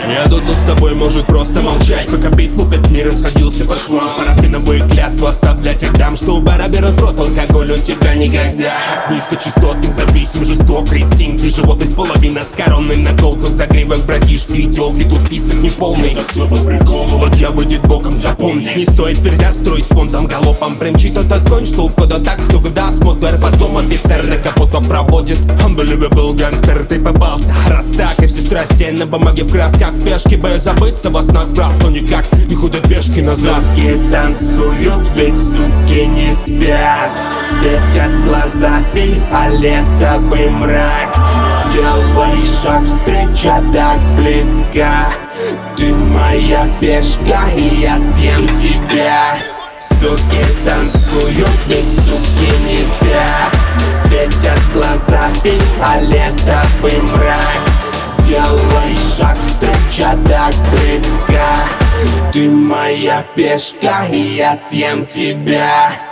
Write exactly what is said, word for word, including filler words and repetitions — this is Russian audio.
Я тут с тобой, может просто молчать, пока бит лупит, не расходился по швам. Парафиновые клятвы оставлять их дам, что у бара берут рот, алкоголь у тебя никогда. Низкочастотных зависим, жестокий инстинкт и животных половина с короной на колках, загривок братишки и тёлки, тут список неполный. Это все по приколу, вот я выйдет боком, запомни. Не стоит ферзя строить спонтом галопом, примчит этот конь, что у входа так стук даст мотор, потом офицер на капотом проводит. Unbelievable гангстер, ты попался, раз так, и все страсти на бумаге в красках. Спешки боюсь забыться во снах фраз, но никак не ходят пешки назад. Суки танцуют, ведь суки не спят, светят глаза фиолетовый мрак. Сделай шаг, встреча так близка. Ты моя пешка, и я съем тебя. Суки танцуют, ведь суки не спят, светят глаза фиолетовый мрак. Сделай шаг, встреча так близка. Ты моя пешка, и я съем тебя.